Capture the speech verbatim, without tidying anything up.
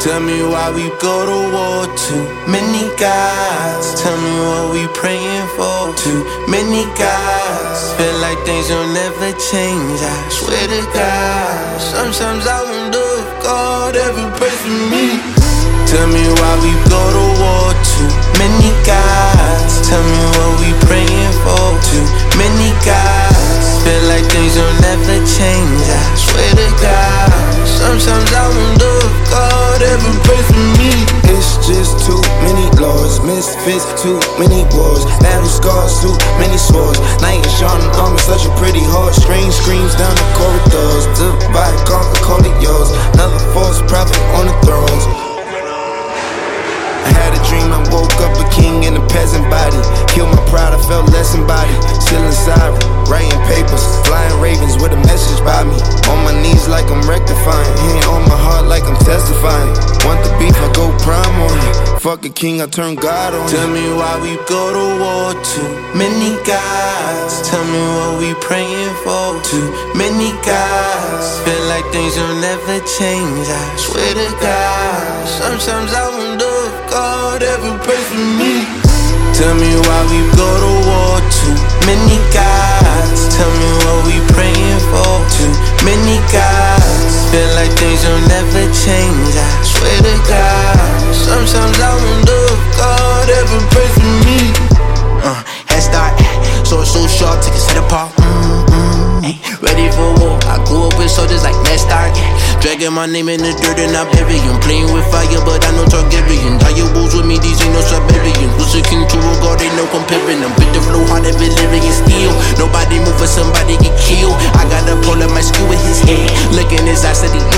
Tell me why we go to war, too many gods. Tell me what we praying for, too many gods. Feel like things will never change, I swear to God. Sometimes I wonder if God ever prays for me. Tell me why we go to war, too many gods. Tell me what we praying for, too many gods. Feel like things will never change, I swear to God. Sometimes I wonder if God ever prays for me. It's just too many laws, misfits, too many wars, battle scars, too many swords. Knight in shining armor, such a pretty horse. Strange screams down the corridors. Divide, conquer, call it yours. Another false prophet on the thrones. I had a dream, I woke up a king in a peasant body. Killed my pride, I felt less embodied. Still inside, writing papers, flying ravens with a message by me. On my knees like I'm rectifying, hand on my heart like I'm testifying. Want the beef, I go prime on you. Fuck a king, I turn God on you. Tell me why we go to war, too many gods. Tell me what we praying for, too many gods. Feel like things will never change, I swear to God. Sometimes I wonder if God ever prays for me. Tell me why we go to war, too many gods. Tell me what we praying for, too many gods. Feel like things will never change, I swear to God. Sometimes I wonder if God ever prays for me. Uh, head start, so it's so short, take his head apart. Mm-hmm. Ay, ready for war, I grew up with soldiers like Ned Stark. Dragging my name in the dirt and I bury him. Playing with fire, but I know Targaryen. Dire wolves with me, these ain't no Siberians. Was a king to a god, ain't no comparing them. Bit the flow hard, every living steel. Nobody move for somebody get killed. I got a pull up my screw with his head. Look in his eyes, said he